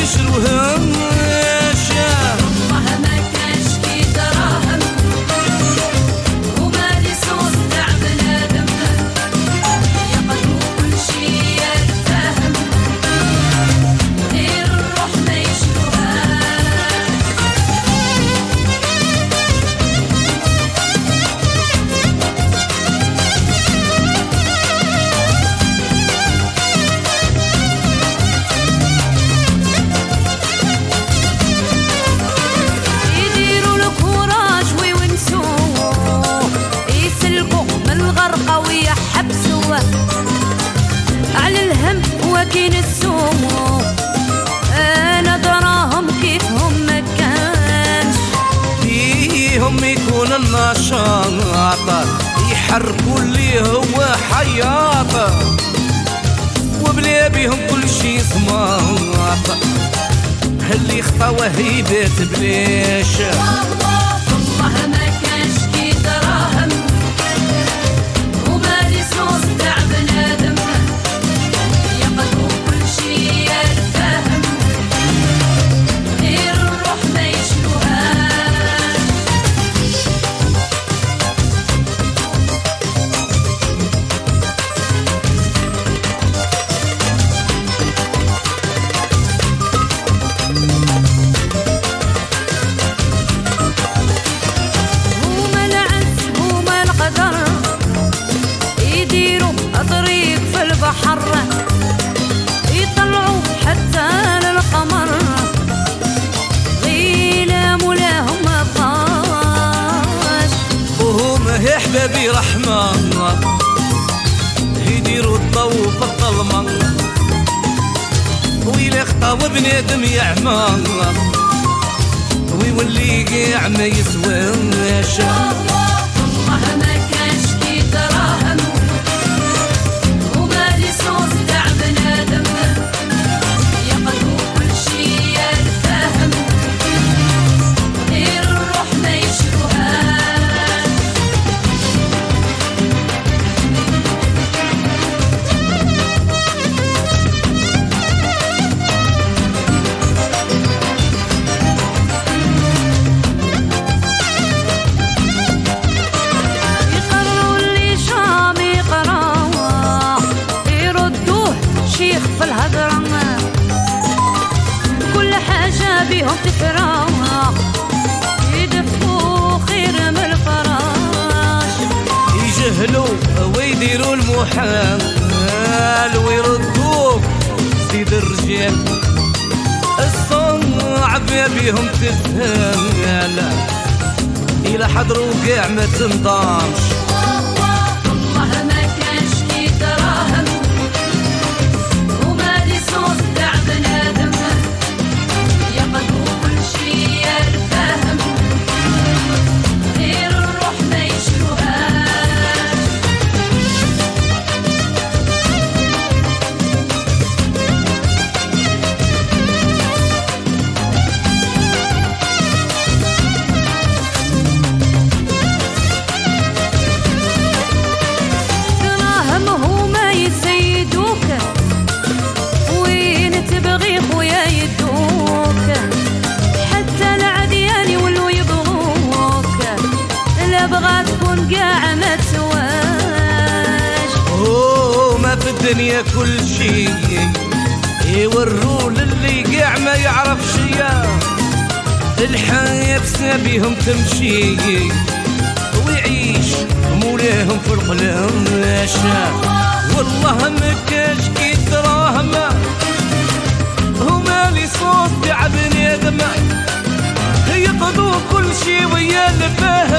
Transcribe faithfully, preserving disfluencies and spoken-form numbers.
يشروهم على الهم وكين السومو. انا دراهم كيفهم ما كانش فيهم يكون النشاط يحركوا اللي هو حياط وبلا بيهم كل شي سماط اللي خطاوه هيبات بلاش. والله ما كانش كي دراهم وما لي صوص تاع بنادم يقدروا كل شي يتفاهم غير الروح ما يشلوهاش. يطلعوا حتى للقمر غيلا مولاهم ما بقاش وهم يا حبابي رحمة يديروا الضو في الظلمة ويلا خطاو بنادم يعمى ويولي قاع ما يسواش. والله ما كانش كي دراهم في الهضرة كل حاجة بيهم تفراح يدفوا خير من الفراش يجهلوا ويديروا المحال ويردوك سيد الرجال الصعب بيهم تسهل إلى حضروا قاع ما تنضامش. والله ما كانش كي دراهم تاع بنادم يقدروا كل شي يتفاهم غير الروح ما يشلوهاش. دراهم هما يسيدوك تبغي خويا يدوك حتى العديان يولوا يبغوك لا بغا تكون قاع ما تسواش. اوه ما في الدنيا كل شي يوروا للي قاع ما يعرفش يا الحياة بسبيهم تمشي ويعيش مولاهم في القلاش. والله ما كاش كي دراهم هما لي صوت تاع بني ادم يقضوا كل شي ويا الفهم